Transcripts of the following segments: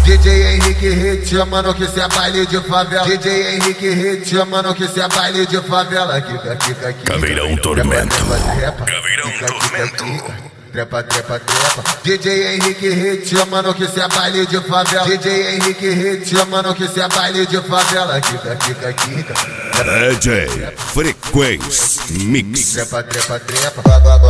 DJ Henrique Hit, mano, que cê é baile de favela. DJ Henrique Hit, mano, que cê é baile de favela. Kika, kika, kika. Caveirão Tormento. Caveirão Tormento. Trepa, trepa, trepa. DJ Henrique Hit, mano, que cê é baile de favela. DJ Henrique Hit, mano, que cê é baile de favela. Kika, kika, kika. DJ Frequência Mix. Trepa, trepa, trepa.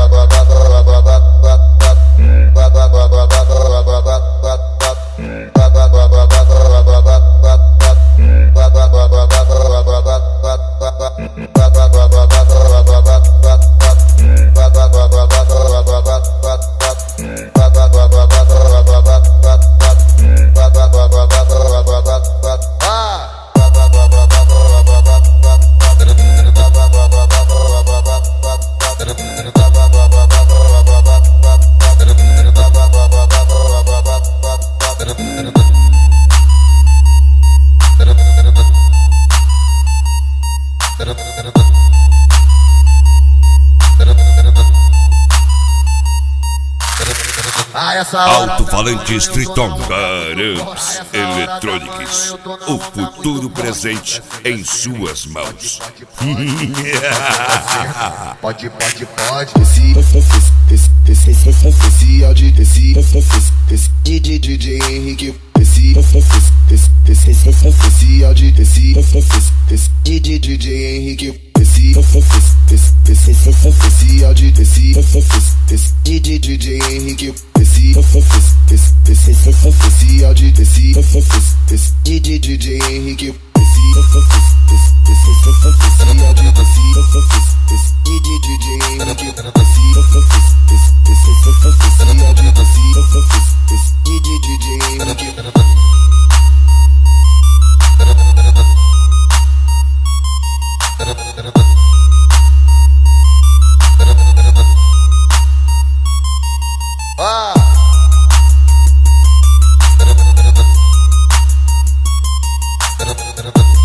Alto-falante Streeton Garamps Electronics. O futuro presente em suas mãos. Pode, pode, pode. Esse áudio desse DJ Henrique. Esse áudio desse DJ Henrique. Esse áudio desse DJ Henrique. Esse áudio desse DJ Henrique. Ah!